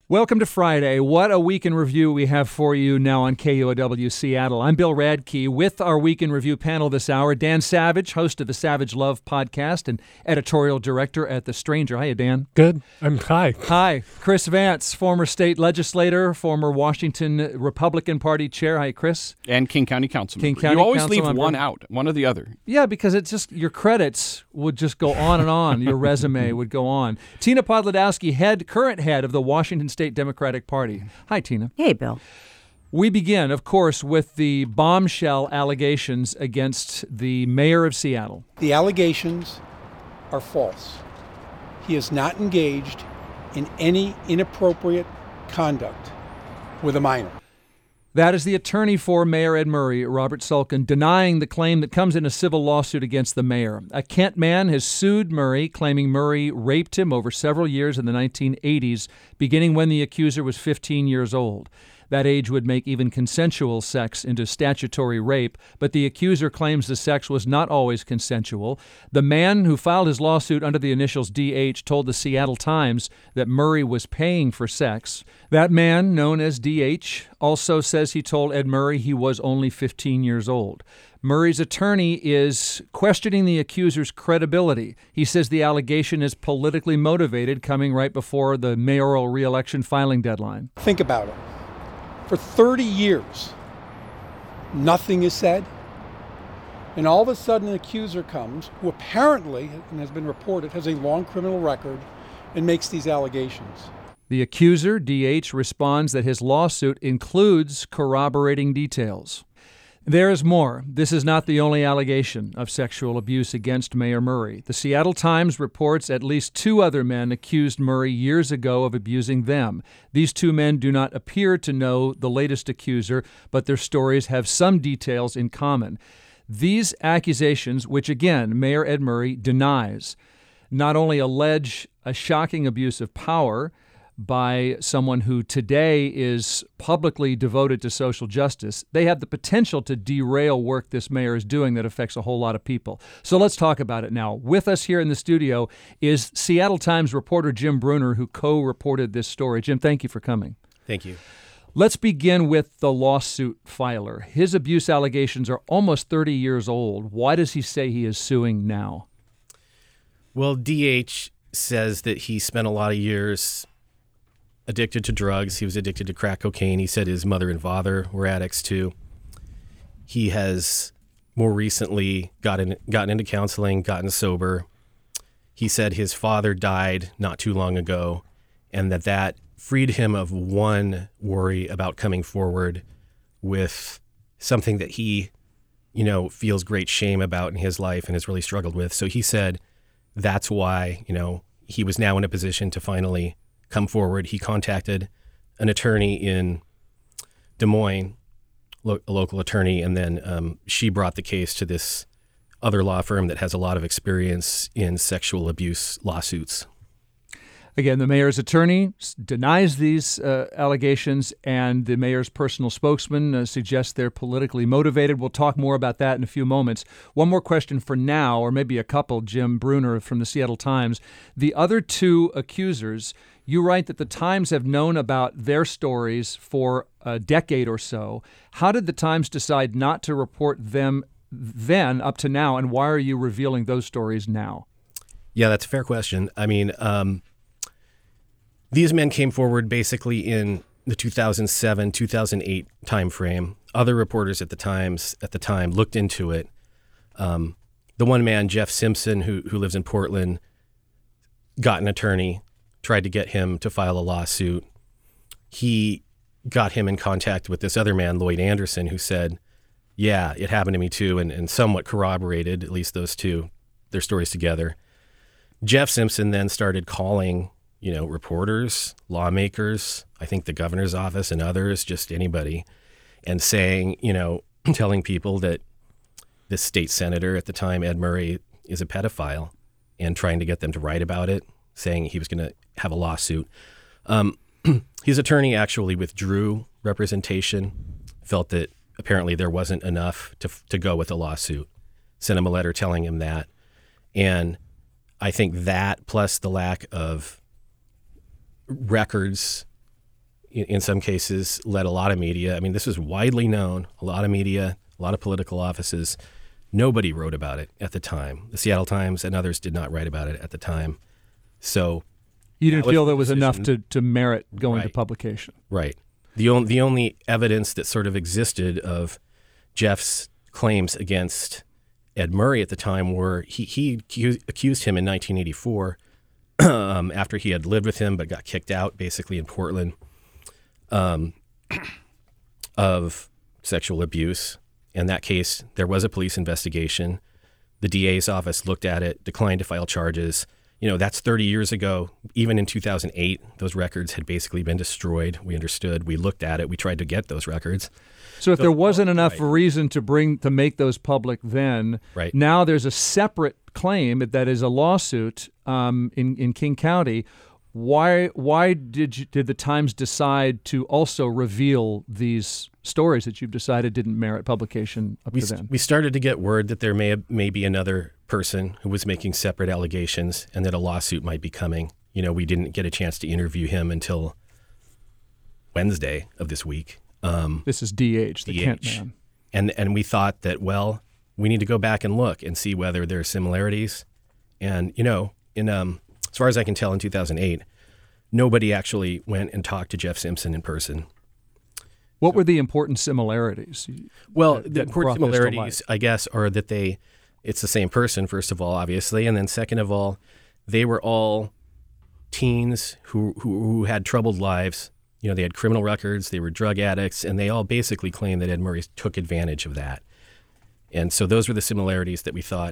Welcome to Friday. What a week in review we have for you now on KUOW Seattle. I'm Bill Radke with our week in review panel this hour. Dan Savage, host of the Savage Love podcast and editorial director at The Stranger. Hiya, Dan. Good. Hi. Hi. Chris Vance, former state legislator, former Washington Republican Party chair. Hi, Chris. And King County Council member. County you always Council leave member. one out, one or the other. Yeah, because it's just your credits would just go on and on. Your resume would go on. Tina Podladowski, current head of the Washington State Democratic Party. Hi, Tina. Hey, Bill. We begin, of course, with the bombshell allegations against the mayor of Seattle. The allegations are false. He is not engaged in any inappropriate conduct with a minor. That is the attorney for Mayor Ed Murray, Robert Sulkin, denying the claim that comes in a civil lawsuit against the mayor. A Kent man has sued Murray, claiming Murray raped him over several years in the 1980s, beginning when the accuser was 15 years old. That age would make even consensual sex into statutory rape, but the accuser claims the sex was not always consensual. The man who filed his lawsuit under the initials DH told the Seattle Times that Murray was paying for sex. That man, known as DH, also says he told Ed Murray he was only 15 years old. Murray's attorney is questioning the accuser's credibility. He says the allegation is politically motivated, coming right before the mayoral re-election filing deadline. Think about it. For 30 years, nothing is said. And all of a sudden, an accuser comes who apparently, and has been reported, has a long criminal record and makes these allegations. The accuser, DH, responds that his lawsuit includes corroborating details. There is more. This is not the only allegation of sexual abuse against Mayor Murray. The Seattle Times reports at least two other men accused Murray years ago of abusing them. These two men do not appear to know the latest accuser, but their stories have some details in common. These accusations, which again, Mayor Ed Murray denies, not only allege a shocking abuse of power by someone who today is publicly devoted to social justice, they have the potential to derail work this mayor is doing that affects a whole lot of people. So let's talk about it now. With us here in the studio is Seattle Times reporter Jim Brunner, who co-reported this story. Jim, thank you for coming. Thank you. Let's begin with the lawsuit filer. His abuse allegations are almost 30 years old. Why does he say he is suing now? Well, DH says that he spent a lot of years addicted to drugs. He was addicted to crack cocaine. He said his mother and father were addicts too. He has more recently gotten into counseling, gotten sober. He said his father died not too long ago, and that freed him of one worry about coming forward with something that he, feels great shame about in his life and has really struggled with. So he said that's why, he was now in a position to finally come forward. He contacted an attorney in Des Moines, a local attorney, and then she brought the case to this other law firm that has a lot of experience in sexual abuse lawsuits. Again, the mayor's attorney denies these allegations, and the mayor's personal spokesman suggests they're politically motivated. We'll talk more about that in a few moments. One more question for now, or maybe a couple, Jim Brunner from the Seattle Times. The other two accusers, you write that the Times have known about their stories for a decade or so. How did the Times decide not to report them then up to now, and why are you revealing those stories now? Yeah, that's a fair question. I mean, these men came forward basically in the 2007, 2008 timeframe. Other reporters at the time looked into it. The one man, Jeff Simpson, who lives in Portland, got an attorney, tried to get him to file a lawsuit. He got him in contact with this other man, Lloyd Anderson, who said, yeah, it happened to me too, and somewhat corroborated, at least those two, their stories together. Jeff Simpson then started calling reporters, lawmakers, I think the governor's office and others, just anybody, and saying, telling people that this state senator at the time, Ed Murray, is a pedophile, and trying to get them to write about it, saying he was going to have a lawsuit. His attorney actually withdrew representation, felt that apparently there wasn't enough to go with a lawsuit, sent him a letter telling him that. And I think that plus the lack of records in some cases led a lot of media. I mean, this was widely known, a lot of media, a lot of political offices. Nobody wrote about it at the time. The Seattle Times and others did not write about it at the time. So you didn't feel there was enough to merit going to publication. Right. The only evidence that sort of existed of Jeff's claims against Ed Murray at the time were he accused him in 1984 after he had lived with him but got kicked out basically in Portland of sexual abuse. In that case, there was a police investigation. The DA's office looked at it, declined to file charges. That's 30 years ago. Even in 2008, those records had basically been destroyed. We understood. We looked at it. We tried to get those records. So if there wasn't enough reason to make those public then, now there's a separate claim that is a lawsuit in King County. Why did the Times decide to also reveal these stories that you've decided didn't merit publication up to then? We started to get word that there may be another person who was making separate allegations and that a lawsuit might be coming. We didn't get a chance to interview him until Wednesday of this week. This is DH, the Kent man. And we thought that, well, we need to go back and look and see whether there are similarities. And, as far as I can tell, in 2008, nobody actually went and talked to Jeff Simpson in person. What were the important similarities? Well, the important similarities, I guess, are that it's the same person, first of all, obviously. And then second of all, they were all teens who had troubled lives. They had criminal records, they were drug addicts, and they all basically claimed that Ed Murray took advantage of that. And so those were the similarities that we thought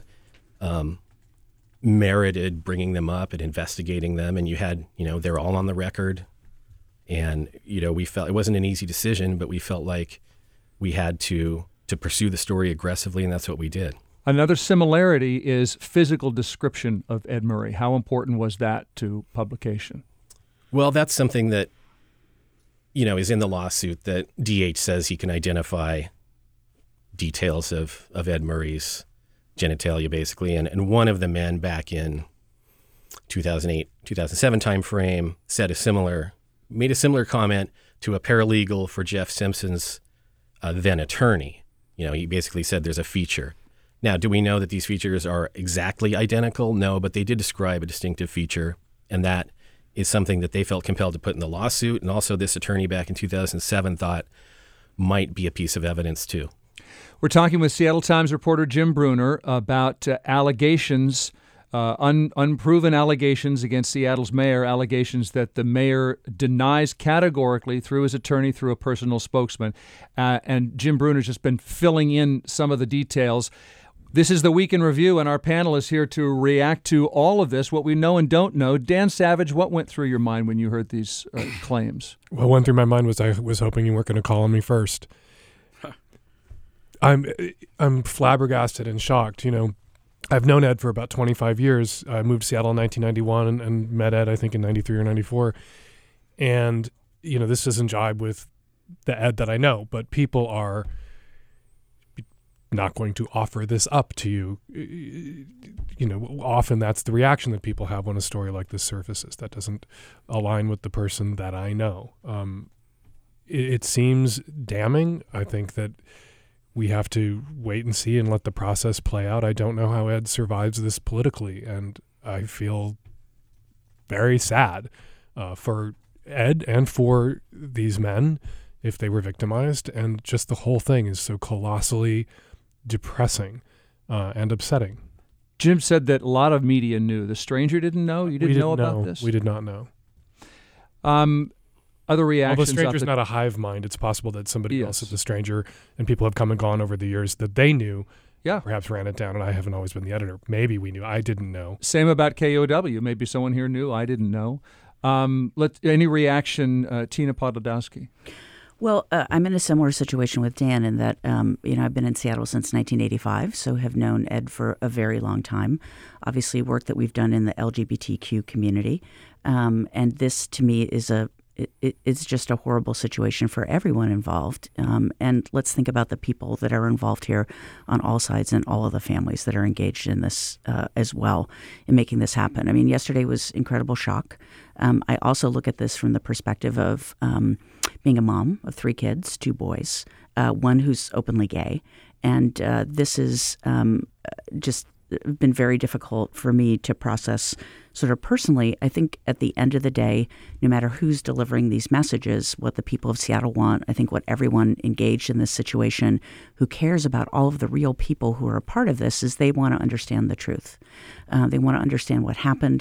merited bringing them up and investigating them. And you had, they're all on the record. And, we felt it wasn't an easy decision, but we felt like we had to pursue the story aggressively, and that's what we did. Another similarity is physical description of Ed Murray. How important was that to publication? Well, that's something that, is in the lawsuit that DH says he can identify details of Ed Murray's genitalia, basically. And one of the men back in 2008, 2007 timeframe made a similar comment to a paralegal for Jeff Simpson's then attorney. He basically said there's a feature. Now, do we know that these features are exactly identical? No, but they did describe a distinctive feature, and that is something that they felt compelled to put in the lawsuit. And also this attorney back in 2007 thought might be a piece of evidence too. We're talking with Seattle Times reporter Jim Brunner about allegations, unproven allegations against Seattle's mayor, allegations that the mayor denies categorically through his attorney, through a personal spokesman. And Jim Brunner's just been filling in some of the details. This is the Week in Review, and our panel is here to react to all of this, what we know and don't know. Dan Savage, what went through your mind when you heard these claims? What went through my mind was I was hoping you weren't going to call on me first. I'm flabbergasted and shocked. I've known Ed for about 25 years. I moved to Seattle in 1991 and met Ed, I think, in 93 or 94. And, this doesn't jibe with the Ed that I know, but people are not going to offer this up to you. Often that's the reaction that people have when a story like this surfaces. That doesn't align with the person that I know. It seems damning. I think that we have to wait and see and let the process play out. I don't know how Ed survives this politically, and I feel very sad for Ed and for these men if they were victimized, and just the whole thing is so colossally depressing and upsetting. Jim said that a lot of media knew. The stranger didn't know? You didn't know about this? We did not know. Other reactions? Well, the stranger's not a hive mind. It's possible that somebody else is the stranger, and people have come and gone over the years that they knew, perhaps ran it down, and I haven't always been the editor. Maybe we knew. I didn't know. Same about KOW. Maybe someone here knew. I didn't know. Any reaction, Tina Podlodowski? Well, I'm in a similar situation with Dan in that, I've been in Seattle since 1985, so have known Ed for a very long time. Obviously, work that we've done in the LGBTQ community. And this, to me, is it's just a horrible situation for everyone involved. And let's think about the people that are involved here on all sides and all of the families that are engaged in this as well in making this happen. I mean, yesterday was incredible shock. I also look at this from the perspective of being a mom of 3 kids, 2 boys, one who's openly gay. And this is just been very difficult for me to process sort of personally. I think at the end of the day, no matter who's delivering these messages, what the people of Seattle want, I think what everyone engaged in this situation who cares about all of the real people who are a part of this is they want to understand the truth. They want to understand what happened.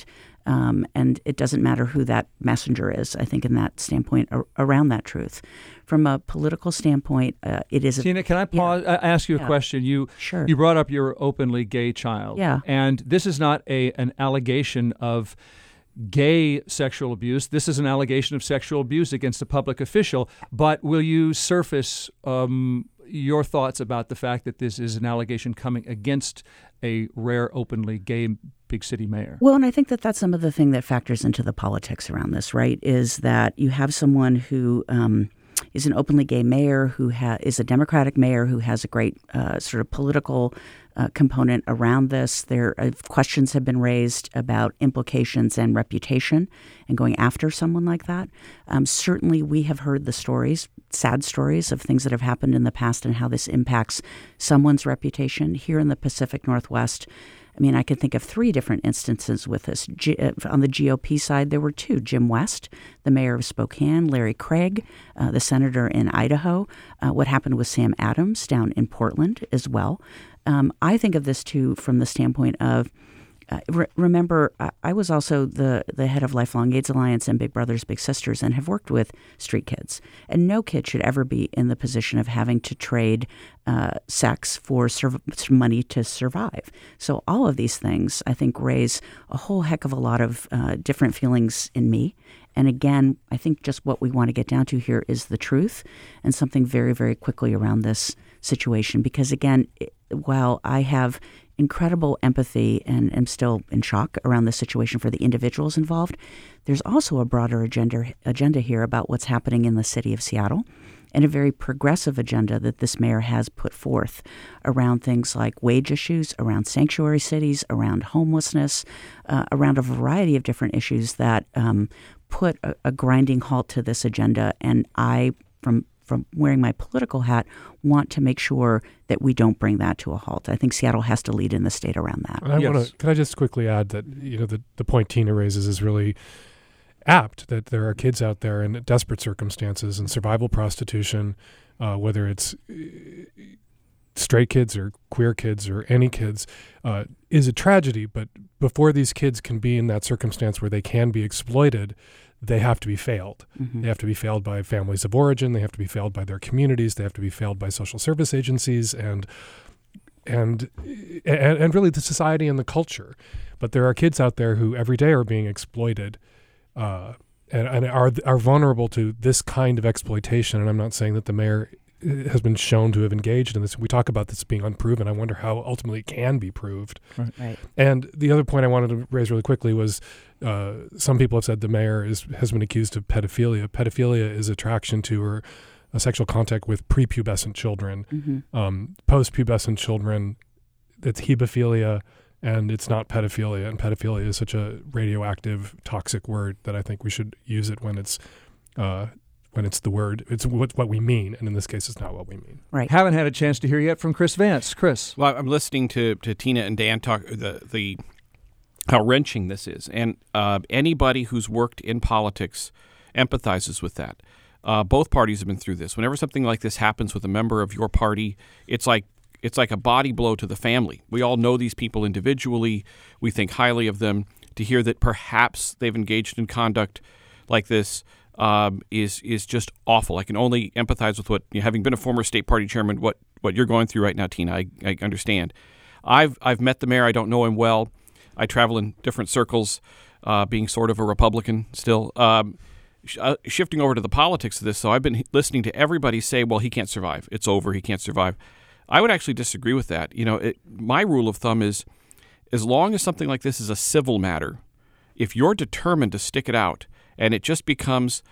And it doesn't matter who that messenger is, I think, in that standpoint around that truth. From a political standpoint, it is... Tina, can I pause? Ask you a question? You brought up your openly gay child. Yeah. And this is not an allegation of gay sexual abuse. This is an allegation of sexual abuse against a public official. But will you surface your thoughts about the fact that this is an allegation coming against a rare openly gay big city mayor? Well, and I think that that's some of the thing that factors into the politics around this, right, is that you have someone who is an openly gay mayor who is a Democratic mayor who has a great sort of political component around this. There questions have been raised about implications and reputation and going after someone like that. Certainly, we have heard the stories, sad stories of things that have happened in the past and how this impacts someone's reputation. Here in the Pacific Northwest, I mean, I can think of 3 different instances with this. On the GOP side, there were 2. Jim West, the mayor of Spokane, Larry Craig, the senator in Idaho. What happened with Sam Adams down in Portland as well. I think of this, too, from the standpoint of, remember, I was also the head of Lifelong AIDS Alliance and Big Brothers Big Sisters and have worked with street kids. And no kid should ever be in the position of having to trade sex for money to survive. So all of these things, I think, raise a whole heck of a lot of different feelings in me. And again, I think just what we want to get down to here is the truth and something very, very quickly around this situation. Because again, while I have incredible empathy and am still in shock around the situation for the individuals involved, there's also a broader agenda here about what's happening in the city of Seattle and a very progressive agenda that this mayor has put forth around things like wage issues, around sanctuary cities, around homelessness, around a variety of different issues that put a grinding halt to this agenda. And I, from wearing my political hat, want to make sure that we don't bring that to a halt. I think Seattle has to lead in the state around that. And can I just quickly add that the point Tina raises is really apt, that there are kids out there in desperate circumstances and survival prostitution, whether it's straight kids or queer kids or any kids, is a tragedy. But before these kids can be in that circumstance where they can be exploited, they have to be failed. Mm-hmm. They have to be failed by families of origin. They have to be failed by their communities. They have to be failed by social service agencies and really the society and the culture. But there are kids out there who every day are being exploited and are vulnerable to this kind of exploitation. And I'm not saying that the mayor has been shown to have engaged in this. We talk about this being unproven. I wonder how ultimately it can be proved. Right. And the other point I wanted to raise really quickly was some people have said the mayor has been accused of pedophilia. Pedophilia is attraction to or a sexual contact with prepubescent children. Mm-hmm. Post-pubescent children, it's hebephilia, and it's not pedophilia. And pedophilia is such a radioactive, toxic word that I think we should use it when it's the word, it's what we mean, and in this case, it's not what we mean. Right. Haven't had a chance to hear yet from Chris Vance. Chris. Well, I'm listening to Tina and Dan talk the how wrenching this is, and anybody who's worked in politics empathizes with that. Both parties have been through this. Whenever something like this happens with a member of your party, it's like a body blow to the family. We all know these people individually. We think highly of them. To hear that perhaps they've engaged in conduct like this is just awful. I can only empathize with what, having been a former state party chairman, what you're going through right now, Tina. I understand. I've met the mayor. I don't know him well. I travel in different circles, being sort of a Republican still. Shifting over to the politics of this, so I've been listening to everybody say, well, he can't survive. It's over. He can't survive. I would actually disagree with that. My rule of thumb is, as long as something like this is a civil matter, if you're determined to stick it out and it just becomes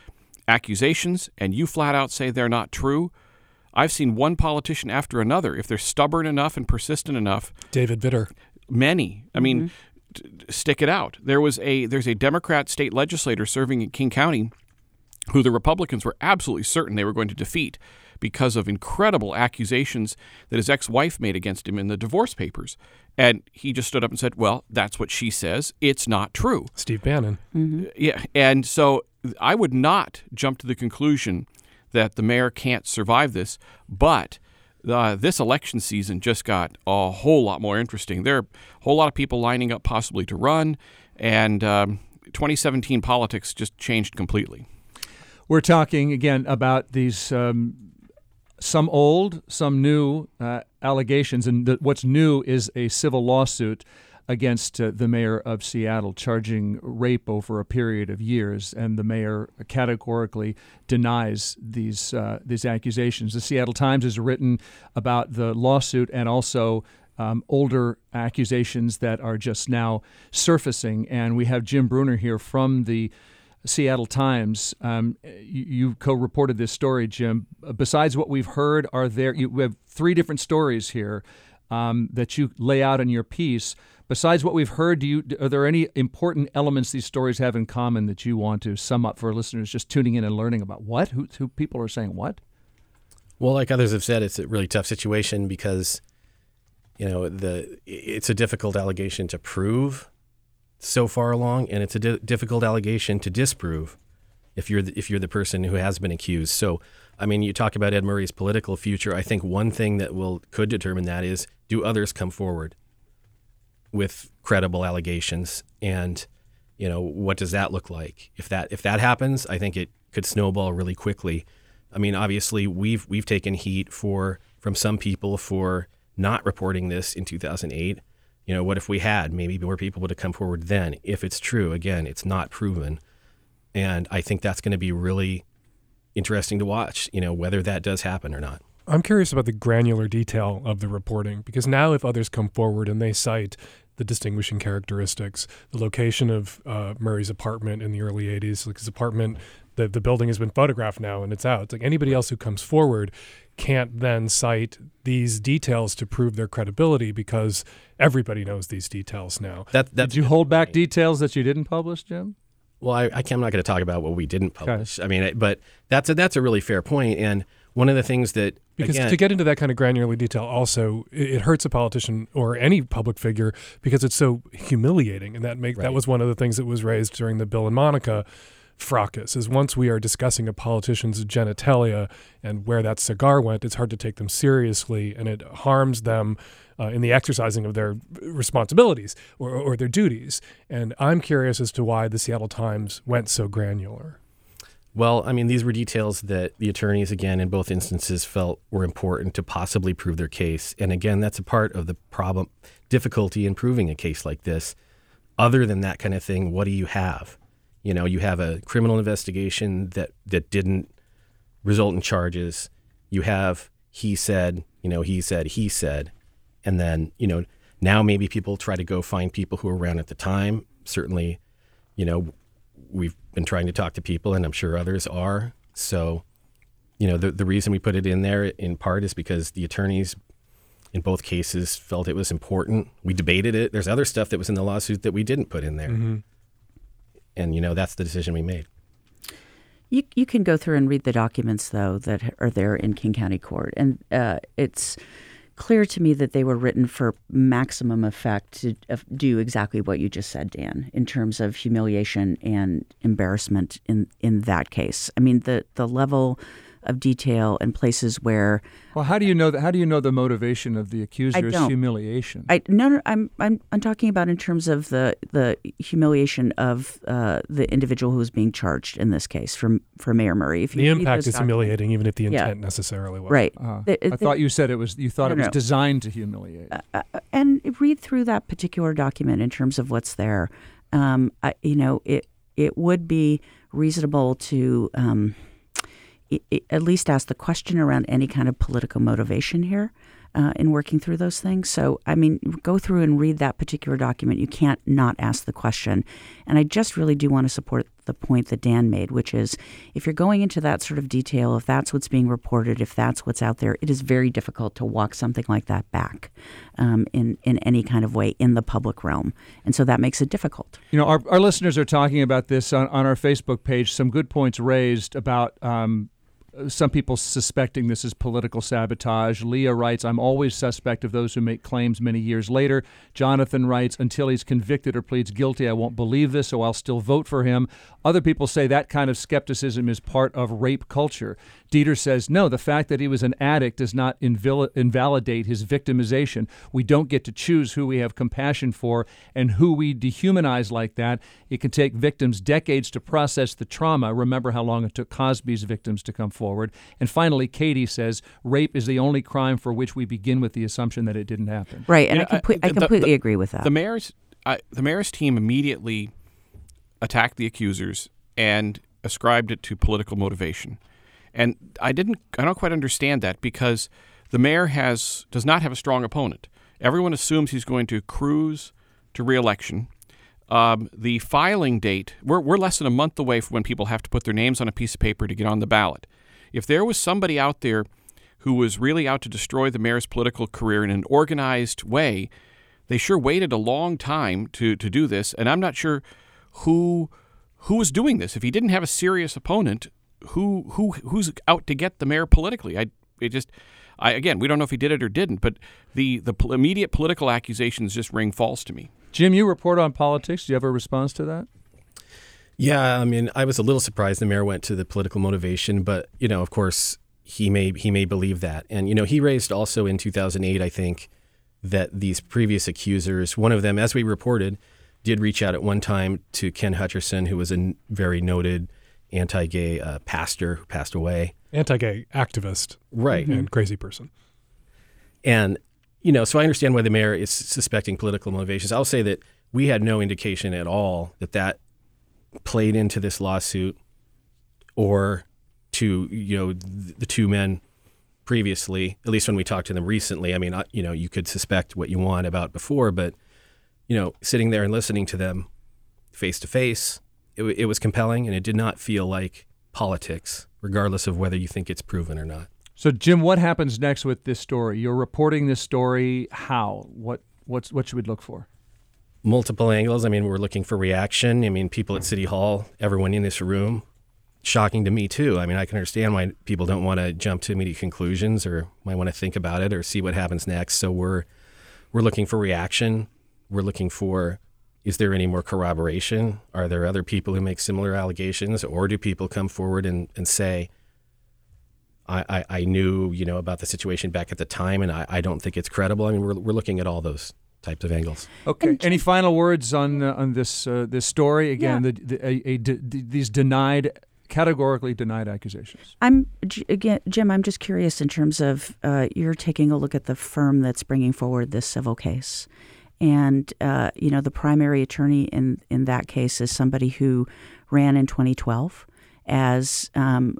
accusations and you flat out say they're not true, I've seen one politician after another, if they're stubborn enough and persistent enough. David Vitter. Many. I mean, stick it out. There's a Democrat state legislator serving in King County who the Republicans were absolutely certain they were going to defeat because of incredible accusations that his ex-wife made against him in the divorce papers. And he just stood up and said, well, that's what she says. It's not true. Steve Bannon. Yeah. And so I would not jump to the conclusion that the mayor can't survive this, but this election season just got a whole lot more interesting. There are a whole lot of people lining up possibly to run, and 2017 politics just changed completely. We're talking again about these some old, some new allegations, and what's new is a civil lawsuit against the mayor of Seattle, charging rape over a period of years, and the mayor categorically denies these accusations. The Seattle Times has written about the lawsuit and also older accusations that are just now surfacing, and we have Jim Brunner here from the Seattle Times. You co-reported this story, Jim. Besides what we've heard, you have three different stories here that you lay out in your piece. Besides what we've heard, are there any important elements these stories have in common that you want to sum up for listeners just tuning in and learning about what? Who people are saying what? Well, like others have said, it's a really tough situation because, it's a difficult allegation to prove so far along, and it's a difficult allegation to disprove if you're the person who has been accused. So, I mean, you talk about Ed Murray's political future. I think one thing that could determine that is, do others come forward with credible allegations, and what does that look like? If that happens, I think it could snowball really quickly. I mean, obviously we've taken heat from some people for not reporting this in 2008. What if we had? Maybe more people would have come forward then. If it's true, again, it's not proven, and I think that's going to be really interesting to watch. Whether that does happen or not. I'm curious about the granular detail of the reporting, because now if others come forward and they cite the distinguishing characteristics, the location of Murray's apartment in the early 80s, like his apartment, the building has been photographed now and it's out. It's like anybody else who comes forward can't then cite these details to prove their credibility because everybody knows these details now. Did you hold back details that you didn't publish, Jim? Well, I'm not going to talk about what we didn't publish. Okay. I mean, but that's a really fair point. And one of the things that, because to get into that kind of granular detail also, it hurts a politician or any public figure because it's so humiliating. And that was one of the things that was raised during the Bill and Monica fracas, is once we are discussing a politician's genitalia and where that cigar went, it's hard to take them seriously, and it harms them in the exercising of their responsibilities or their duties. And I'm curious as to why the Seattle Times went so granular. Well, I mean, these were details that the attorneys, again, in both instances felt were important to possibly prove their case. And again, that's a part of the difficulty in proving a case like this. Other than that kind of thing, what do you have? You have a criminal investigation that didn't result in charges. You have he said, he said. And then, now maybe people try to go find people who were around at the time. Certainly, we've been trying to talk to people, and I'm sure others are. So, the reason we put it in there in part is because the attorneys in both cases felt it was important. We debated it. There's other stuff that was in the lawsuit that we didn't put in there. Mm-hmm. And, that's the decision we made. You can go through and read the documents, though, that are there in King County Court. And it's clear to me that they were written for maximum effect to do exactly what you just said, Dan, in terms of humiliation and embarrassment in that case. I mean, the level of detail and places where. Well, how do you know that? How do you know the motivation of the accuser is humiliation? No, I'm talking about in terms of the humiliation of the individual who is being charged in this case for Mayor Murray. The impact is humiliating, even if the intent necessarily wasn't. Right. I thought you said it was. You thought it was designed to humiliate. And read through that particular document in terms of what's there. It would be reasonable to. At least ask the question around any kind of political motivation here in working through those things. So, I mean, go through and read that particular document. You can't not ask the question. And I just really do want to support the point that Dan made, which is if you're going into that sort of detail, if that's what's being reported, if that's what's out there, it is very difficult to walk something like that back in any kind of way in the public realm. And so that makes it difficult. You know, our listeners are talking about this on our Facebook page, some good points raised about some people suspecting this is political sabotage. Leah writes, I'm always suspect of those who make claims many years later. Jonathan writes, until he's convicted or pleads guilty, I won't believe this, so I'll still vote for him. Other people say that kind of skepticism is part of rape culture. Dieter says, no, the fact that he was an addict does not invalidate his victimization. We don't get to choose who we have compassion for and who we dehumanize like that. It can take victims decades to process the trauma. Remember how long it took Cosby's victims to come forward. And finally, Katie says, rape is the only crime for which we begin with the assumption that it didn't happen. Right, and I completely agree with that. The mayor's team immediately attacked the accusers and ascribed it to political motivation. And I don't quite understand that, because the mayor does not have a strong opponent. Everyone assumes he's going to cruise to re-election. The filing date, we're less than a month away from when people have to put their names on a piece of paper to get on the ballot. If there was somebody out there who was really out to destroy the mayor's political career in an organized way, they sure waited a long time to do this. And I'm not sure who was doing this. If he didn't have a serious opponent, who's out to get the mayor politically? Again, we don't know if he did it or didn't, but the immediate political accusations just ring false to me. Jim, you report on politics. Do you have a response to that? Yeah, I mean, I was a little surprised the mayor went to the political motivation, but, you know, of course, he may believe that. And, you know, he raised also in 2008, I think, that these previous accusers, one of them, as we reported, did reach out at one time to Ken Hutcherson, who was a very noted anti-gay pastor who passed away. Anti-gay activist. Right. And crazy person. And, you know, so I understand why the mayor is suspecting political motivations. I'll say that we had no indication at all that played into this lawsuit or to, you know, the two men previously, at least when we talked to them recently. I mean, you know, you could suspect what you want about before, but, you know, sitting there and listening to them face to face, it was compelling, and it did not feel like politics, regardless of whether you think it's proven or not. So, Jim, what happens next with this story? You're reporting this story. How? What should we look for? Multiple angles. I mean, we're looking for reaction. I mean, people at City Hall, everyone in this room, shocking to me too. I mean, I can understand why people don't want to jump to immediate conclusions or might want to think about it or see what happens next. So we're looking for reaction. We're looking for, is there any more corroboration? Are there other people who make similar allegations, or do people come forward and say, I knew, you know, about the situation back at the time, and I don't think it's credible. I mean, we're looking at all those types of angles. Okay. Any final words on this story? Again, these categorically denied accusations. Jim, I'm just curious in terms of you're taking a look at the firm that's bringing forward this civil case. And, you know, the primary attorney in that case is somebody who ran in 2012 as in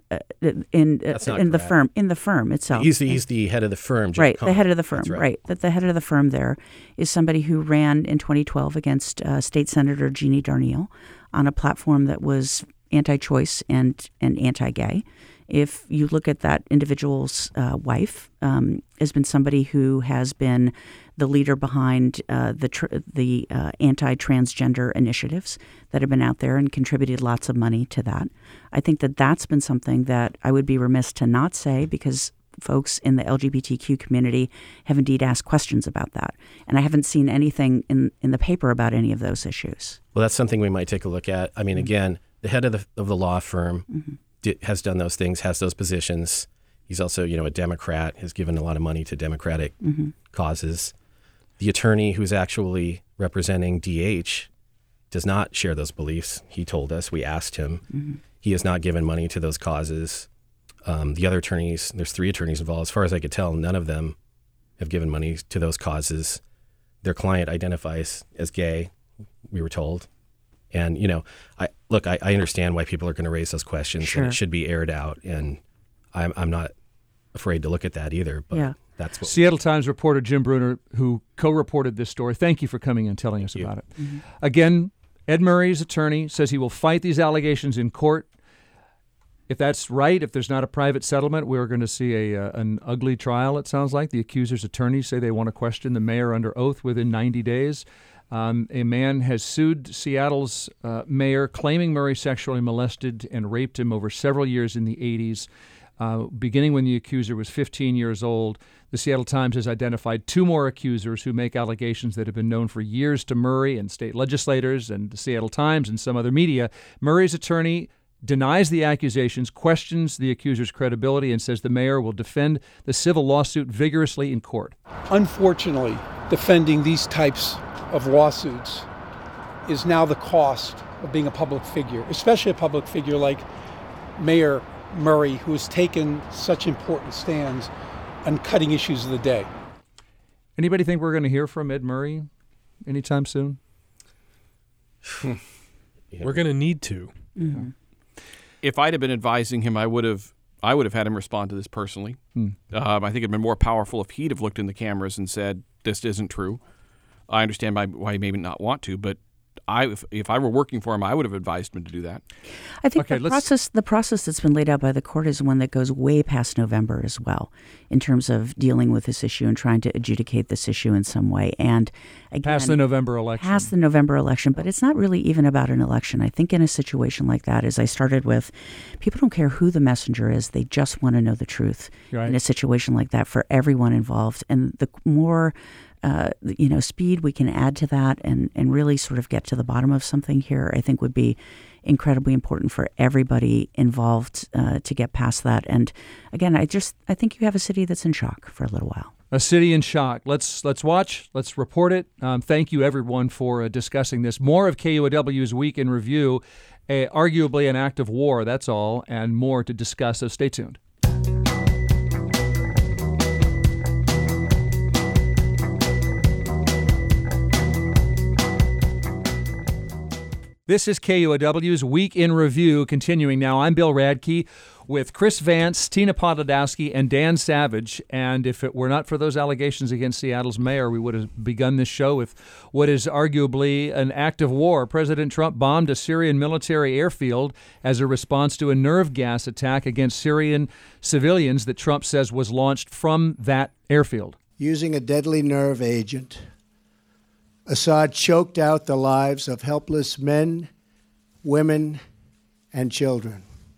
the firm itself. He's the head of the firm. Jim Right, Cohen. the head of the firm. Right. That the head of the firm there is somebody who ran in 2012 against State Senator Jeannie Darnielle on a platform that was anti-choice and anti-gay. If you look at that individual's wife, has been somebody who has been the leader behind the anti-transgender initiatives that have been out there and contributed lots of money to that. I think that that's been something that I would be remiss to not say, because folks in the LGBTQ community have indeed asked questions about that. And I haven't seen anything in the paper about any of those issues. Well, that's something we might take a look at. I mean, again, the head of the law firm has done those things, has those positions. He's also, you know, a Democrat, has given a lot of money to Democratic causes. The attorney who's actually representing DH does not share those beliefs. He told us, we asked him. He has not given money to those causes. The other attorneys, there's 3 attorneys involved. As far as I could tell, none of them have given money to those causes. Their client identifies as gay, we were told. And, you know, I understand why people are going to raise those questions, and it should be aired out. And I'm not afraid to look at that either. But that's what Seattle Times reporter Jim Brunner, who co-reported this story. Thank you for coming and telling us about it. Again, Ed Murray's attorney says he will fight these allegations in court. If that's right, if there's not a private settlement, we're going to see an ugly trial, it sounds like. The accuser's attorneys say they want to question the mayor under oath within 90 days. A man has sued Seattle's mayor, claiming Murray sexually molested and raped him over several years in the 80s, beginning when the accuser was 15 years old. The Seattle Times has identified 2 more accusers who make allegations that have been known for years to Murray and state legislators and the Seattle Times and some other media. Murray's attorney denies the accusations, questions the accuser's credibility, and says the mayor will defend the civil lawsuit vigorously in court. Unfortunately, defending these types of lawsuits is now the cost of being a public figure, especially a public figure like Mayor Murray, who has taken such important stands on cutting issues of the day. Anybody think we're going to hear from Ed Murray anytime soon? We're going to need to. Mm-hmm. If I'd have been advising him, I would have had him respond to this personally. I think it'd been more powerful if he'd have looked in the cameras and said, "This isn't true." I understand why he may not want to, but if I were working for him, I would have advised him to do that. I think the process that's been laid out by the court is one that goes way past November as well, in terms of dealing with this issue and trying to adjudicate this issue in some way. And again, past the November election. Past the November election, but it's not really even about an election. I think in a situation like that, as I started with, people don't care who the messenger is; they just want to know the truth. Right. In a situation like that, for everyone involved, and the more speed we can add to that and really sort of get to the bottom of something here, I think would be incredibly important for everybody involved to get past that. And again, I think you have a city that's in shock for a little while. A city in shock. Let's watch. Let's report it. Thank you, everyone, for discussing this. More of KUOW's Week in Review, arguably an act of war, that's all, and more to discuss, so stay tuned. This is KUOW's Week in Review, continuing now. I'm Bill Radke with Chris Vance, Tina Podolowski, and Dan Savage. And if it were not for those allegations against Seattle's mayor, we would have begun this show with what is arguably an act of war. President Trump bombed a Syrian military airfield as a response to a nerve gas attack against Syrian civilians that Trump says was launched from that airfield. Using a deadly nerve agent, Assad choked out the lives of helpless men, women, and children.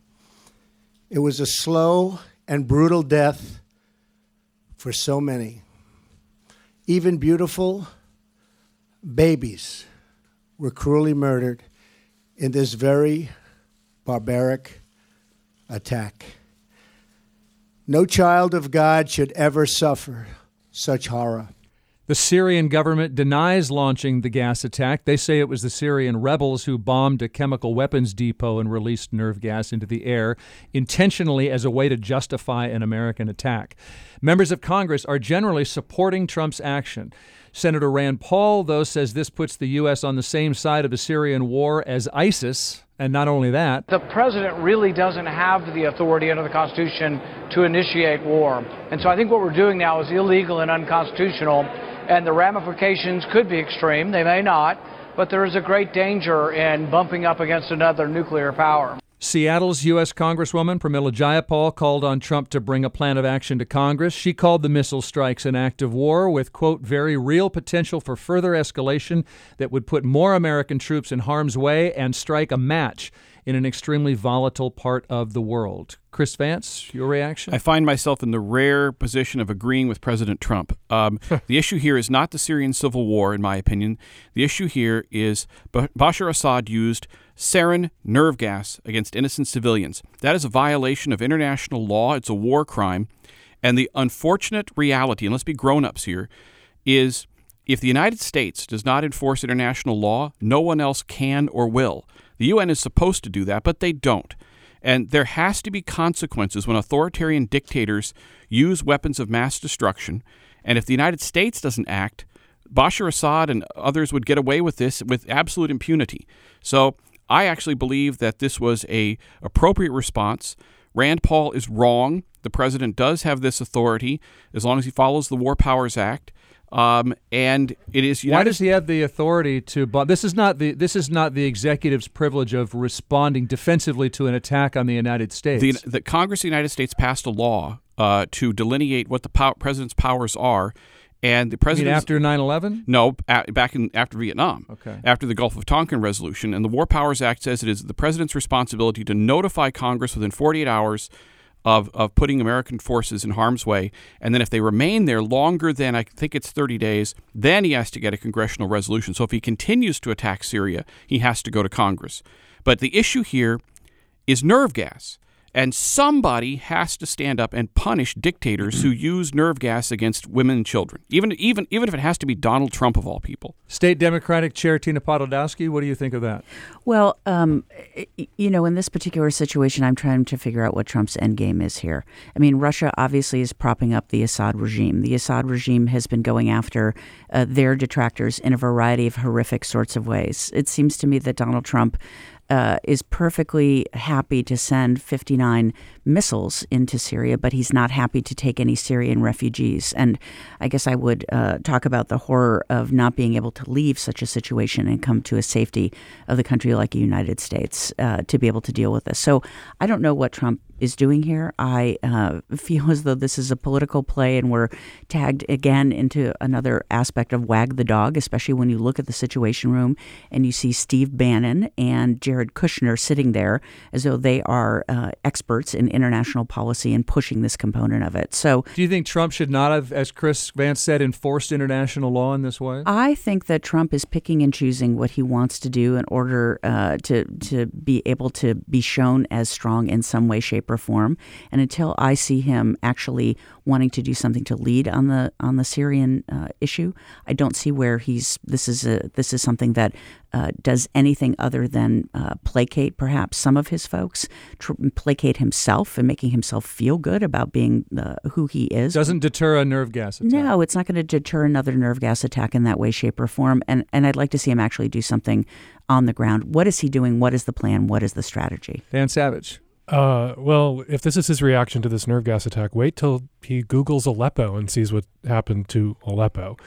It was a slow and brutal death for so many. Even beautiful babies were cruelly murdered in this very barbaric attack. No child of God should ever suffer such horror. The Syrian government denies launching the gas attack. They say it was the Syrian rebels who bombed a chemical weapons depot and released nerve gas into the air, intentionally as a way to justify an American attack. Members of Congress are generally supporting Trump's action. Senator Rand Paul, though, says this puts the U.S. on the same side of the Syrian war as ISIS. And not only that, the president really doesn't have the authority under the Constitution to initiate war. And so I think what we're doing now is illegal and unconstitutional. And the ramifications could be extreme. They may not, but there is a great danger in bumping up against another nuclear power. Seattle's U.S. Congresswoman Pramila Jayapal called on Trump to bring a plan of action to Congress. She called the missile strikes an act of war with, quote, very real potential for further escalation that would put more American troops in harm's way and strike a match in an extremely volatile part of the world. Chris Vance, your reaction? I find myself in the rare position of agreeing with President Trump. The issue here is not the Syrian civil war, in my opinion. The issue here is Bashar Assad used sarin nerve gas against innocent civilians. That is a violation of international law. It's a war crime. And the unfortunate reality, and let's be grown-ups here, is if the United States does not enforce international law, no one else can or will. The UN is supposed to do that, but they don't. And there has to be consequences when authoritarian dictators use weapons of mass destruction. And if the United States doesn't act, Bashar Assad and others would get away with this with absolute impunity. So I actually believe that this was an appropriate response. Rand Paul is wrong. The president does have this authority as long as he follows the War Powers Act. And it is Why does he have the authority to? This is not the executive's privilege of responding defensively to an attack on the United States. The Congress of the United States passed a law to delineate what the president's powers are, and the president after 9/11? No, after Vietnam. Okay. After the Gulf of Tonkin resolution, and the War Powers Act says it is the president's responsibility to notify Congress within 48 hours of putting American forces in harm's way, and then if they remain there longer than, I think it's 30 days, then he has to get a congressional resolution. So if he continues to attack Syria, he has to go to Congress. But the issue here is nerve gas, and somebody has to stand up and punish dictators who use nerve gas against women and children, even if it has to be Donald Trump of all people. State Democratic Chair Tina Podolowski, what do you think of that? Well, in this particular situation, I'm trying to figure out what Trump's end game is here. I mean, Russia obviously is propping up the Assad regime. The Assad regime has been going after their detractors in a variety of horrific sorts of ways. It seems to me that Donald Trump is perfectly happy to send 59 missiles into Syria, but he's not happy to take any Syrian refugees. And I guess I would talk about the horror of not being able to leave such a situation and come to a safety of the country like the United States to be able to deal with this. So I don't know what Trump is doing here. I feel as though this is a political play, and we're tagged again into another aspect of wag the dog, especially when you look at the Situation Room and you see Steve Bannon and Jared Kushner sitting there as though they are experts in international policy and pushing this component of it. So, do you think Trump should not have, as Chris Vance said, enforced international law in this way? I think that Trump is picking and choosing what he wants to do in order to be able to be shown as strong in some way, shape, or form. And until I see him actually wanting to do something to lead on the Syrian issue, I don't see where this is something that does anything other than placate perhaps some of his folks, placate himself and making himself feel good about being who he is. Doesn't deter a nerve gas attack. No, it's not going to deter another nerve gas attack in that way, shape, or form. And I'd like to see him actually do something on the ground. What is he doing? What is the plan? What is the strategy? Dan Savage. Well, if this is his reaction to this nerve gas attack, wait till he Googles Aleppo and sees what happened to Aleppo.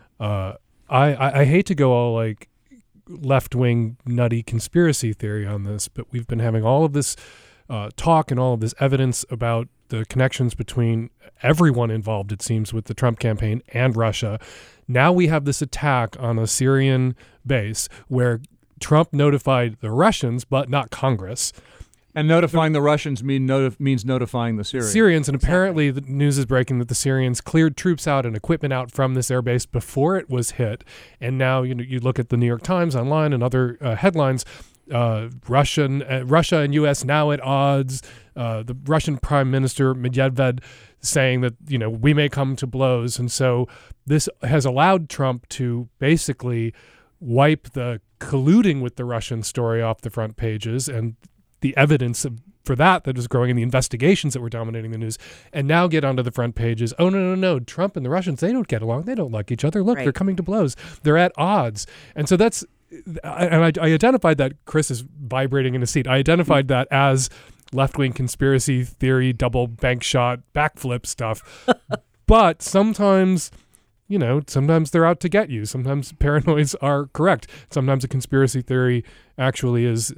I hate to go all like left-wing nutty conspiracy theory on this, but we've been having all of this talk and all of this evidence about the connections between everyone involved, it seems, with the Trump campaign and Russia. Now we have this attack on a Syrian base where Trump notified the Russians, but not Congress. And notifying the Russians means notifying the Syrians. And apparently the news is breaking that the Syrians cleared troops out and equipment out from this airbase before it was hit. And now you look at the New York Times online and other headlines, Russia and U.S. now at odds. The Russian Prime Minister Medvedev saying that, we may come to blows. And so this has allowed Trump to basically wipe the colluding with the Russian story off the front pages and the evidence for that is growing in the investigations that were dominating the news, and now get onto the front pages. Oh, no. Trump and the Russians, they don't get along. They don't like each other. Look, They're coming to blows. They're at odds. And so I identified that. Chris is vibrating in his seat. I identified that as left-wing conspiracy theory, double bank shot, backflip stuff. But sometimes, sometimes they're out to get you. Sometimes paranoids are correct. Sometimes a conspiracy theory actually is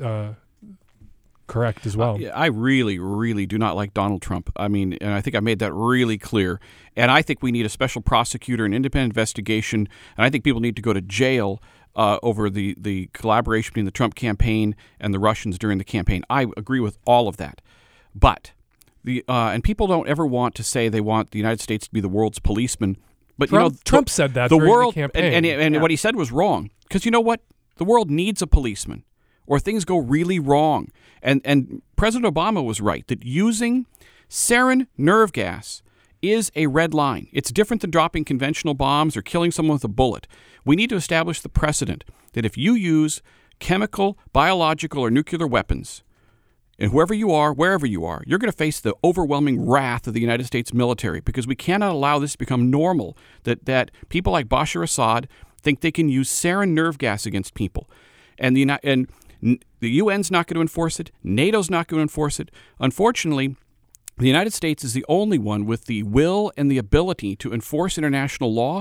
correct as well. I really, really do not like Donald Trump. I mean, and I think I made that really clear. And I think we need a special prosecutor, an independent investigation, and I think people need to go to jail over the collaboration between the Trump campaign and the Russians during the campaign. I agree with all of that. But and people don't ever want to say they want the United States to be the world's policeman. But Trump said that the during world, the campaign. And what he said was wrong. Because you know what? The world needs a policeman, or things go really wrong. And President Obama was right that using sarin nerve gas is a red line. It's different than dropping conventional bombs or killing someone with a bullet. We need to establish the precedent that if you use chemical, biological, or nuclear weapons, and wherever you are, you're going to face the overwhelming wrath of the United States military, because we cannot allow this to become normal, that people like Bashar Assad think they can use sarin nerve gas against people. And the UN's not going to enforce it. NATO's not going to enforce it. Unfortunately, the United States is the only one with the will and the ability to enforce international law.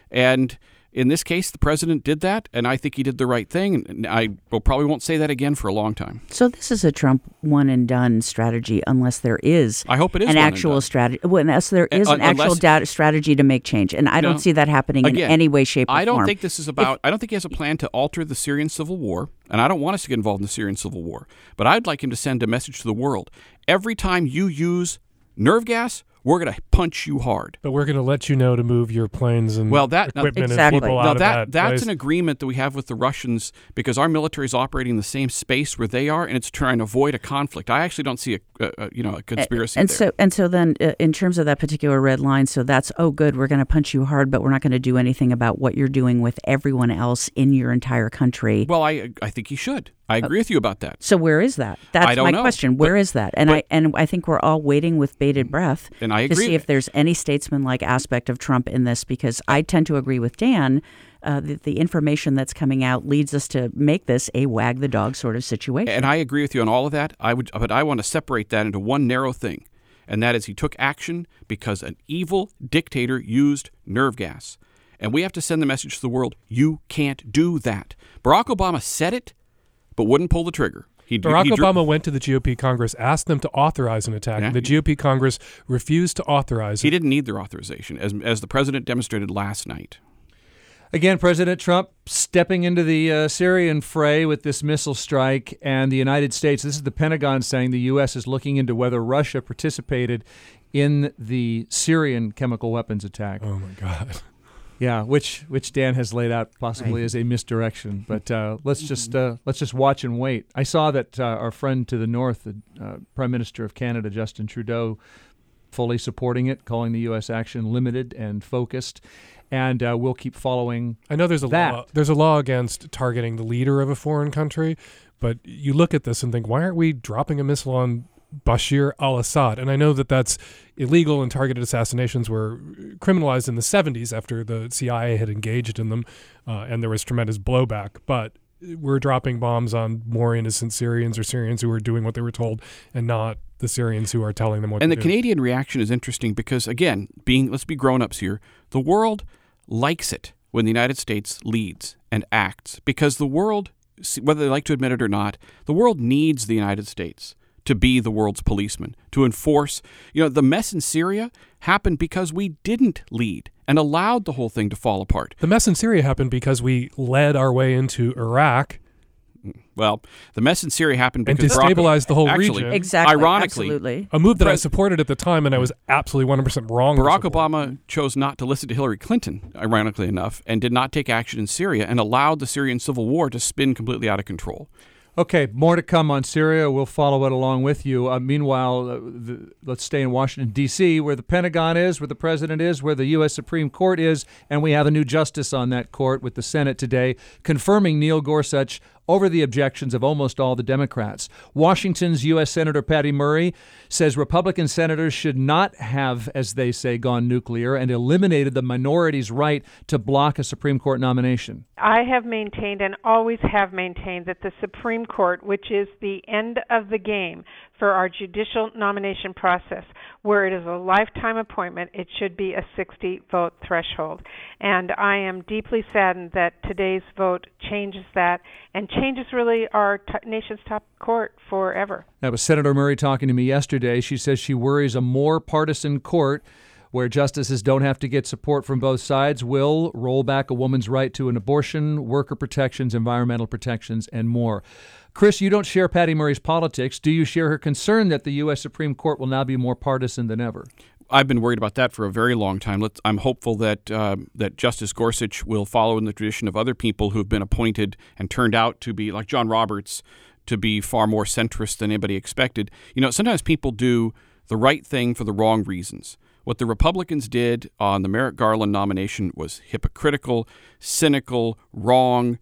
And in this case, the president did that, and I think he did the right thing. And I probably won't say that again for a long time. So this is a Trump one-and-done strategy, unless there is I hope it is an actual strategy. Well, unless there is an actual strategy to make change. And I don't see that happening in any way, shape, or form. I don't think this is about – I don't think he has a plan to alter the Syrian civil war, and I don't want us to get involved in the Syrian civil war. But I'd like him to send a message to the world. Every time you use nerve gas – we're going to punch you hard. But we're going to let you know to move your planes and equipment and people out of that That's place. an agreement that we have with the Russians because our military is operating in the same space where they are, and it's trying to avoid a conflict. I actually don't see a conspiracy there. So then, in terms of that particular red line, so that's, oh, good, we're going to punch you hard, but we're not going to do anything about what you're doing with everyone else in your entire country. Well, I think he should. I agree with you about that. So where is that? That's my question. Where is that? And I think we're all waiting with bated breath to see if there's any statesman-like aspect of Trump in this, because I tend to agree with Dan. The information that's coming out leads us to make this a wag the dog sort of situation. And I agree with you on all of that. But I want to separate that into one narrow thing, and that is he took action because an evil dictator used nerve gas. And we have to send the message to the world, you can't do that. Barack Obama said it, but wouldn't pull the trigger. Barack Obama went to the GOP Congress, asked them to authorize an attack, and the GOP Congress refused to authorize it. He didn't need their authorization, as the president demonstrated last night. Again, President Trump stepping into the Syrian fray with this missile strike, and the United States, this is the Pentagon saying the U.S. is looking into whether Russia participated in the Syrian chemical weapons attack. Oh, my God. Yeah, which Dan has laid out possibly as a misdirection, but let's just watch and wait. I saw that our friend to the north, the Prime Minister of Canada, Justin Trudeau, fully supporting it, calling the U.S. action limited and focused, and we'll keep following. I know there's a law against targeting the leader of a foreign country, but you look at this and think, why aren't we dropping a missile on Bashir al-Assad? And I know that that's illegal, and targeted assassinations were criminalized in the 70s after the CIA had engaged in them, and there was tremendous blowback. But we're dropping bombs on more innocent Syrians or Syrians who are doing what they were told, and not the Syrians who are telling them what to do. And the Canadian reaction is interesting because, again, let's be grown-ups here, the world likes it when the United States leads and acts, because the world, whether they like to admit it or not, the world needs the United States to be the world's policeman, to enforce. The mess in Syria happened because we didn't lead and allowed the whole thing to fall apart. The mess in Syria happened because we led our way into Iraq. Well, the mess in Syria happened because and destabilized the whole region. Exactly. Ironically, absolutely. A move that I supported at the time, and I was absolutely 100% wrong. Barack Obama chose not to listen to Hillary Clinton, ironically enough, and did not take action in Syria and allowed the Syrian civil war to spin completely out of control. Okay, more to come on Syria. We'll follow it along with you. Meanwhile, let's stay in Washington, D.C., where the Pentagon is, where the president is, where the U.S. Supreme Court is, and we have a new justice on that court with the Senate today confirming Neil Gorsuch over the objections of almost all the Democrats. Washington's U.S. Senator Patty Murray says Republican senators should not have, as they say, gone nuclear and eliminated the minority's right to block a Supreme Court nomination. I have maintained and always have maintained that the Supreme Court, which is the end of the game for our judicial nomination process, where it is a lifetime appointment, it should be a 60-vote threshold. And I am deeply saddened that today's vote changes that and changes really our nation's top court forever. That was Senator Murray talking to me yesterday. She says she worries a more partisan court where justices don't have to get support from both sides will roll back a woman's right to an abortion, worker protections, environmental protections, and more. Chris, you don't share Patty Murray's politics. Do you share her concern that the U.S. Supreme Court will now be more partisan than ever? I've been worried about that for a very long time. I'm hopeful that that Justice Gorsuch will follow in the tradition of other people who've been appointed and turned out to be, like John Roberts, to be far more centrist than anybody expected. Sometimes people do the right thing for the wrong reasons. What the Republicans did on the Merrick Garland nomination was hypocritical, cynical, wrong.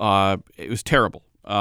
It was terrible.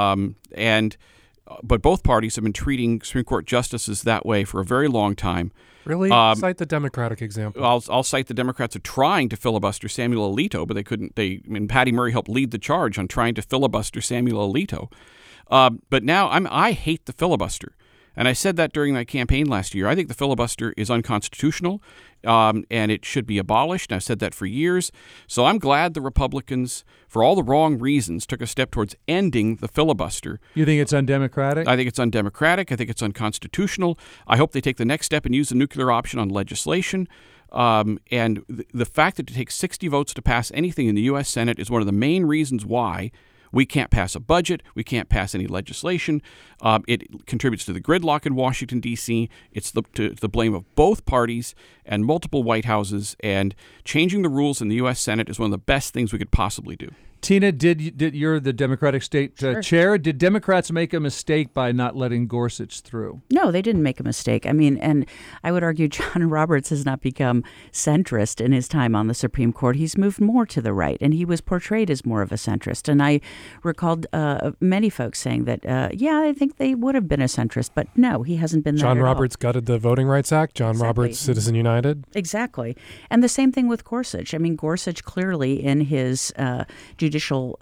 But both parties have been treating Supreme Court justices that way for a very long time. Really? Cite the Democratic example. I'll cite the Democrats are trying to filibuster Samuel Alito, but they couldn't. Patty Murray helped lead the charge on trying to filibuster Samuel Alito. But now I hate the filibuster. And I said that during my campaign last year. I think the filibuster is unconstitutional, and it should be abolished. And I've said that for years. So I'm glad the Republicans, for all the wrong reasons, took a step towards ending the filibuster. You think it's undemocratic? I think it's undemocratic. I think it's unconstitutional. I hope they take the next step and use the nuclear option on legislation. And the fact that it takes 60 votes to pass anything in the U.S. Senate is one of the main reasons why we can't pass a budget. We can't pass any legislation. It contributes to the gridlock in Washington, D.C. It's the blame of both parties and multiple White Houses. And changing the rules in the U.S. Senate is one of the best things we could possibly do. Tina, you're the Democratic state chair. Did Democrats make a mistake by not letting Gorsuch through? No, they didn't make a mistake. I mean, and I would argue John Roberts has not become centrist in his time on the Supreme Court. He's moved more to the right, and he was portrayed as more of a centrist. And I recalled many folks saying that, I think they would have been a centrist, but no, he hasn't been that John at Roberts all. Gutted the Voting Rights Act. John Roberts, Citizen United. Exactly. And the same thing with Gorsuch. I mean, Gorsuch clearly in his judicial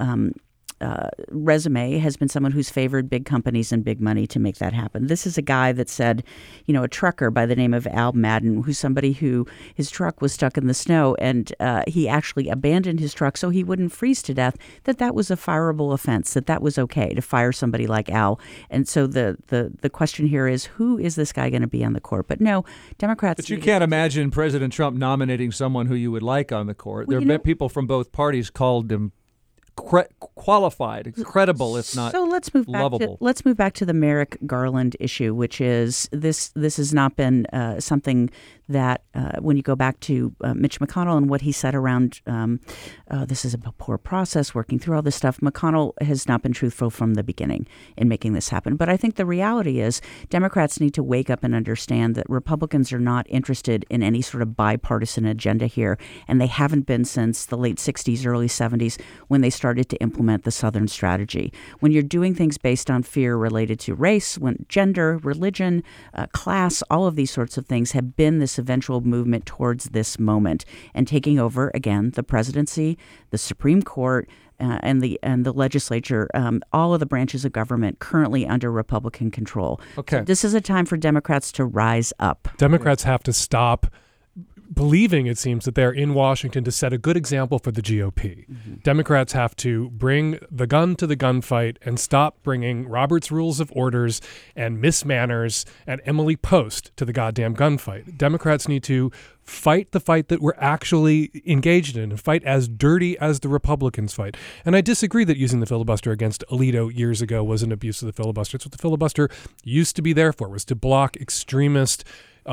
resume has been someone who's favored big companies and big money to make that happen. This is a guy that said, a trucker by the name of Al Madden, who's somebody who his truck was stuck in the snow and he actually abandoned his truck so he wouldn't freeze to death, that was a fireable offense, that was okay to fire somebody like Al. And so the question here is, who is this guy going to be on the court? But no, Democrats... But you can't imagine President Trump nominating someone who you would like on the court. There have been people from both parties called him qualified, credible, if not lovable. Let's move back to the Merrick Garland issue, which is this has not been something that when you go back to Mitch McConnell and what he said around this is a poor process, working through all this stuff, McConnell has not been truthful from the beginning in making this happen. But I think the reality is Democrats need to wake up and understand that Republicans are not interested in any sort of bipartisan agenda here, and they haven't been since the late 60s, early 70s, when they started to implement the Southern strategy. When you're doing things based on fear related to race, when gender, religion, class, all of these sorts of things have been this eventual movement towards this moment and taking over, again, the presidency, the Supreme Court, and the legislature, all of the branches of government currently under Republican control. Okay. So this is a time for Democrats to rise up. Democrats have to stop believing, it seems, that they're in Washington to set a good example for the GOP. Mm-hmm. Democrats have to bring the gun to the gunfight and stop bringing Robert's Rules of Orders and Miss Manners and Emily Post to the goddamn gunfight. Democrats need to fight the fight that we're actually engaged in and fight as dirty as the Republicans fight. And I disagree that using the filibuster against Alito years ago was an abuse of the filibuster. It's what the filibuster used to be there for, was to block extremist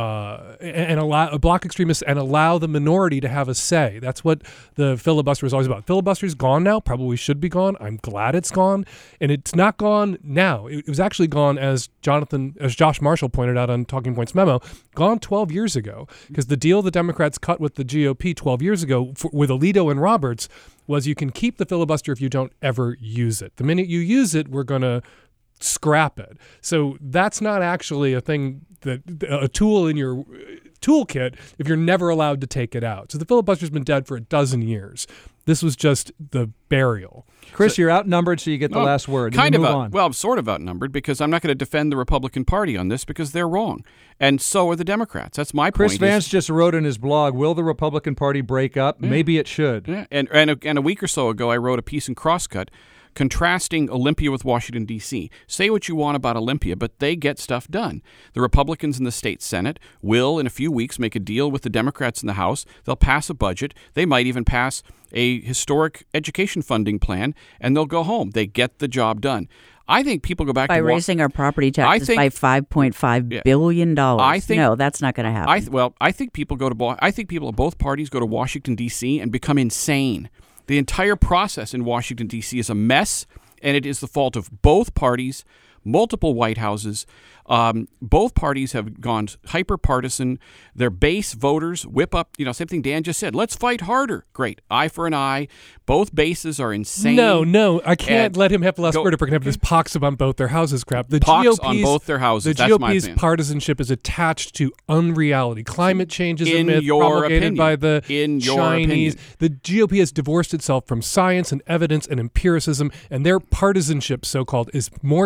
block extremists and allow the minority to have a say. That's what the filibuster is always about. Filibuster's gone now, probably should be gone. I'm glad it's gone. And it's not gone now. It was actually gone, as Josh Marshall pointed out on Talking Points memo, gone 12 years ago. Because the deal the Democrats cut with the GOP 12 years ago with Alito and Roberts was you can keep the filibuster if you don't ever use it. The minute you use it, we're going to scrap it. So that's not actually a thing, a tool in your toolkit if you're never allowed to take it out. So the filibuster's been dead for a dozen years. This was just the burial. Chris, you're outnumbered, so you get the last word. I'm sort of outnumbered because I'm not going to defend the Republican Party on this because they're wrong. And so are the Democrats. That's my point. Chris Vance just wrote in his blog, will the Republican Party break up? Yeah. Maybe it should. Yeah. And a week or so ago, I wrote a piece in Crosscut contrasting Olympia with Washington, D.C. Say what you want about Olympia, but they get stuff done. The Republicans in the state Senate will, in a few weeks, make a deal with the Democrats in the House. They'll pass a budget. They might even pass a historic education funding plan, and they'll go home. They get the job done. I think people go back by raising our property taxes by $5.5 billion. No, that's not going to happen. I think people of both parties go to Washington, D.C. and become insane. The entire process in Washington, D.C. is a mess, and it is the fault of both parties, multiple White Houses. Both parties have gone hyper-partisan. Their base voters whip up, same thing Dan just said. Let's fight harder. Great. Eye for an eye. Both bases are insane. No. I can't let him have the last word if we're going to have this pox on both their houses crap. The pox on both their houses. The GOP's partisanship is attached to unreality. Climate change is a myth promulgated by the Chinese. The GOP has divorced itself from science and evidence and empiricism, and their partisanship, so-called, is more toxic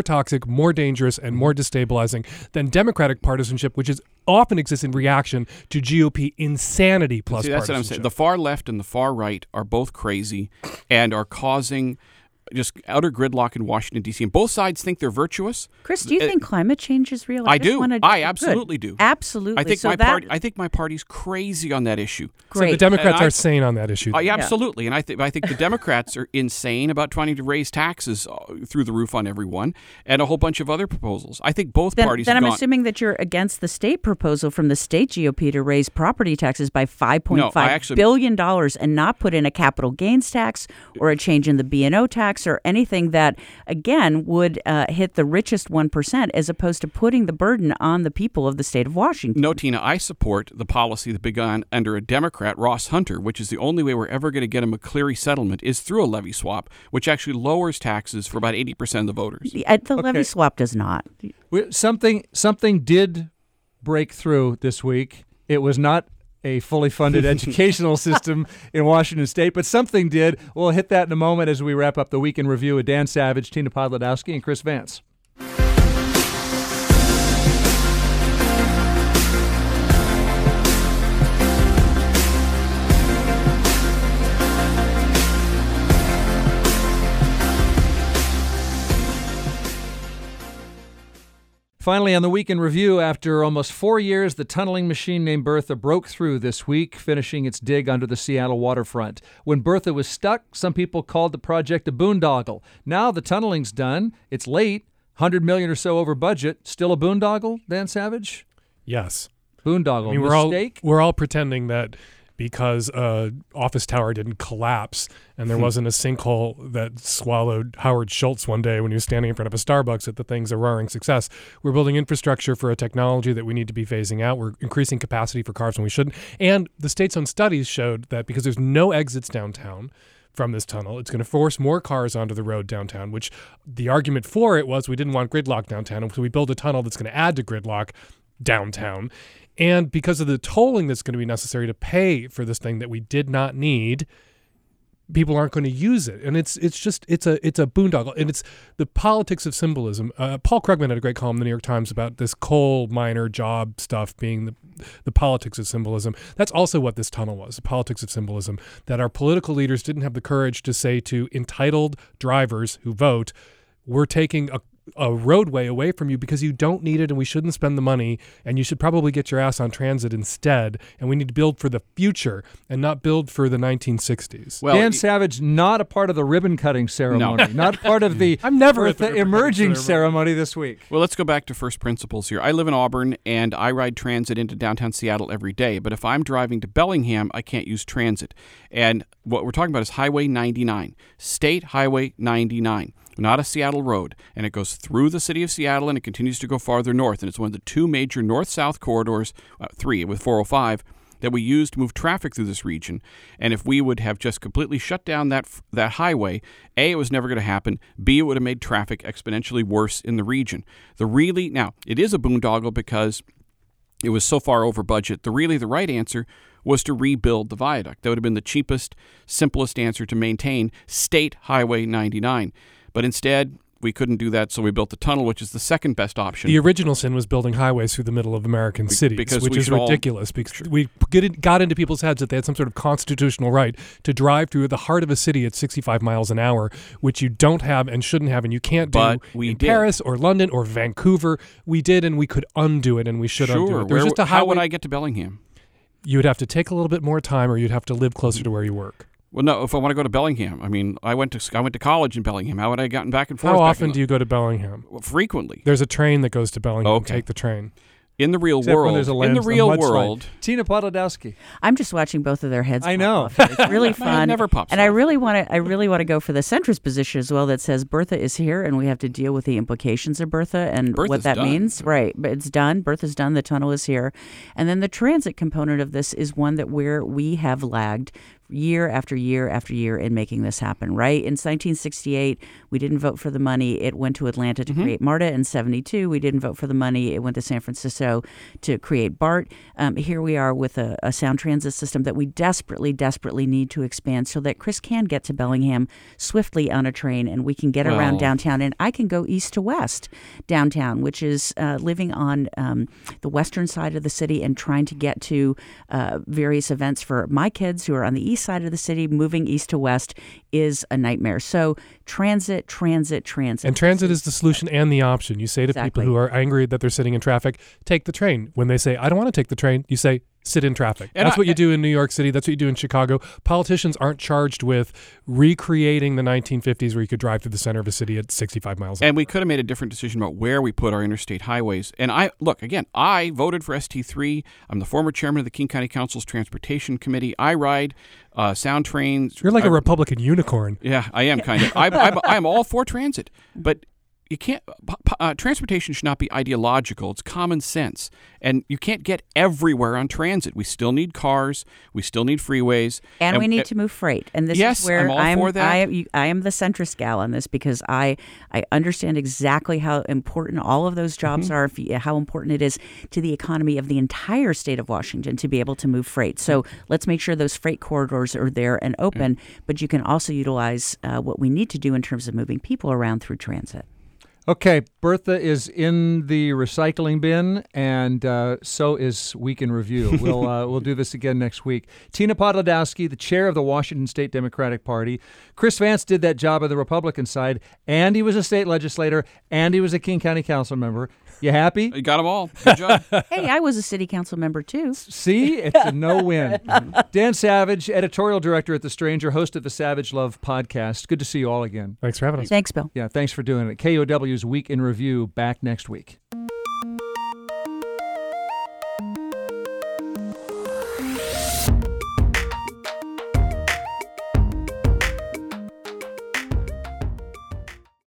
think, more dangerous and more destabilizing than Democratic partisanship, which often exists in reaction to GOP insanity plus that's what I'm saying. The far left and the far right are both crazy and are causing just utter gridlock in Washington, D.C. And both sides think they're virtuous. Chris, do you think climate change is real? I do. I absolutely do. Absolutely. I think my party's crazy on that issue. Great. So the Democrats are sane on that issue. Absolutely. And I think the Democrats are insane about trying to raise taxes through the roof on everyone and a whole bunch of other proposals. I think both parties Then I'm assuming that you're against the state proposal from the state GOP to raise property taxes by $5.5 billion and not put in a capital gains tax or a change in the B&O tax or anything that, again, would hit the richest 1% as opposed to putting the burden on the people of the state of Washington. No, Tina, I support the policy that began under a Democrat, Ross Hunter, which is the only way we're ever going to get a McCleary settlement is through a levy swap, which actually lowers taxes for about 80% of the voters. The levy swap does not. Something did break through this week. It was not a fully funded educational system in Washington State, but something did. We'll hit that in a moment as we wrap up the Week in Review with Dan Savage, Tina Podlodowski, and Chris Vance. Finally, on the Week in Review, after almost 4 years, the tunneling machine named Bertha broke through this week, finishing its dig under the Seattle waterfront. When Bertha was stuck, some people called the project a boondoggle. Now the tunneling's done. It's late, $100 million or so over budget. Still a boondoggle, Dan Savage? Yes. Boondoggle. I mean, mistake? We're all pretending that because office tower didn't collapse and there wasn't a sinkhole that swallowed Howard Schultz one day when he was standing in front of a Starbucks that the thing's a roaring success. We're building infrastructure for a technology that we need to be phasing out. We're increasing capacity for cars when we shouldn't. And the state's own studies showed that because there's no exits downtown from this tunnel, it's going to force more cars onto the road downtown, which the argument for it was we didn't want gridlock downtown, so we build a tunnel that's going to add to gridlock downtown. And because of the tolling that's going to be necessary to pay for this thing that we did not need, people aren't going to use it. And it's a boondoggle. And it's the politics of symbolism. Paul Krugman had a great column in the New York Times about this coal miner job stuff being the politics of symbolism. That's also what this tunnel was, the politics of symbolism, that our political leaders didn't have the courage to say to entitled drivers who vote, we're taking a roadway away from you because you don't need it and we shouldn't spend the money and you should probably get your ass on transit instead, and we need to build for the future and not build for the 1960s. Well, Dan Savage, not a part of the ribbon cutting ceremony, not part of the I'm never at the emerging ceremony this week. Well, let's go back to first principles here. I live in Auburn and I ride transit into downtown Seattle every day, but if I'm driving to Bellingham, I can't use transit. And what we're talking about is Highway 99, State Highway 99. Not a Seattle road, and it goes through the city of Seattle and it continues to go farther north, and it's one of the two major north-south corridors, three with 405, that we use to move traffic through this region. And if we would have just completely shut down that highway, A, it was never going to happen, B, it would have made traffic exponentially worse in the region. Now, it is a boondoggle because it was so far over budget. The right answer was to rebuild the viaduct. That would have been the cheapest, simplest answer to maintain State Highway 99. But instead, we couldn't do that, so we built the tunnel, which is the second best option. The original sin was building highways through the middle of American cities, which is ridiculous. Because we got into people's heads that they had some sort of constitutional right to drive through the heart of a city at 65 miles an hour, which you don't have and shouldn't have, and you can't do in Paris or London or Vancouver. We did, and we could undo it, and we should undo it. There's just a highway. How would I get to Bellingham? You would have to take a little bit more time, or you'd have to live closer to where you work. Well, no, if I want to go to Bellingham, I mean, I went to college in Bellingham. How would I have gotten back and forth? How often do you go to Bellingham? Well, frequently. There's a train that goes to Bellingham. Okay. Take the train. In the real world, Tina Podlodowski. I'm just watching both of their heads. I know. It's really fun. It never pops and off. I really want to go for the centrist position as well, that says Bertha is here and we have to deal with the implications of Bertha and what that means. Right, but it's done. Bertha's done. The tunnel is here, and then the transit component of this is one that we have lagged. year after year after year in making this happen, right? In 1968, we didn't vote for the money. It went to Atlanta to create MARTA. In 72, we didn't vote for the money. It went to San Francisco to create BART. Here we are with a sound transit system that we desperately, desperately need to expand so that Chris can get to Bellingham swiftly on a train and we can get around downtown. And I can go east to west downtown, which is living on the western side of the city and trying to get to various events for my kids who are on the east side of the city. Moving east to west is a nightmare. So transit. And transit is the solution and the option. You say to people who are angry that they're sitting in traffic, take the train. When they say, I don't want to take the train, you say, sit in traffic. And that's what you do in New York City. That's what you do in Chicago. Politicians aren't charged with recreating the 1950s where you could drive through the center of a city at 65 miles an hour. And we could have made a different decision about where we put our interstate highways. And I voted for ST3. I'm the former chairman of the King County Council's Transportation Committee. I ride sound trains. You're like a Republican unicorn. Yeah, I am kind of. I'm all for transit, but you can't. Transportation should not be ideological. It's common sense, and you can't get everywhere on transit. We still need cars. We still need freeways, and we need to move freight. And this is where I'm all for that. I am the centrist gal on this because I understand exactly how important all of those jobs are. How important it is to the economy of the entire state of Washington to be able to move freight. So let's make sure those freight corridors are there and open. But you can also utilize what we need to do in terms of moving people around through transit. Okay, Bertha is in the recycling bin, and so is Week in Review. We'll do this again next week. Tina Podlodowski, the chair of the Washington State Democratic Party. Chris Vance did that job on the Republican side, and he was a state legislator, and he was a King County Council member. You happy? You got them all. Good job. Hey, I was a city council member too. See? It's a no-win. Dan Savage, editorial director at The Stranger, host of the Savage Love podcast. Good to see you all again. Thanks for having us. Thanks, Bill. Yeah, thanks for doing it. KOW's Week in Review, back next week.